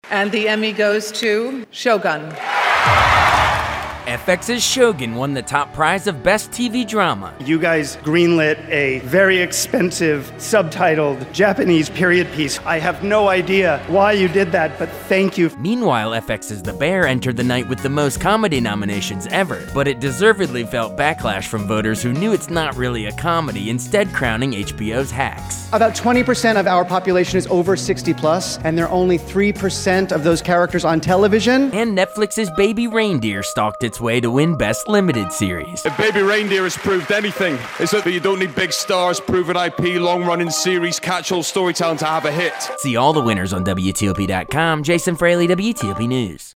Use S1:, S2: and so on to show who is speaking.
S1: And the Emmy goes to Shogun.
S2: FX's Shogun won the top prize of Best TV Drama.
S3: You guys greenlit a very expensive, subtitled Japanese period piece. I have no idea why you did that, but thank you.
S2: Meanwhile, FX's The Bear entered the night with the most comedy nominations ever, but it deservedly felt backlash from voters who knew it's not really a comedy, instead crowning HBO's Hacks.
S4: About 20% of our population is over 60 plus, and there are only 3% of those characters on television.
S2: And Netflix's Baby Reindeer stalked its way to win Best Limited Series.
S5: If Baby Reindeer has proved anything, it's that you don't need big stars, proven IP, long-running series, catch-all storytelling to have a hit.
S2: See all the winners on WTOP.com. Jason Fraley, WTOP News.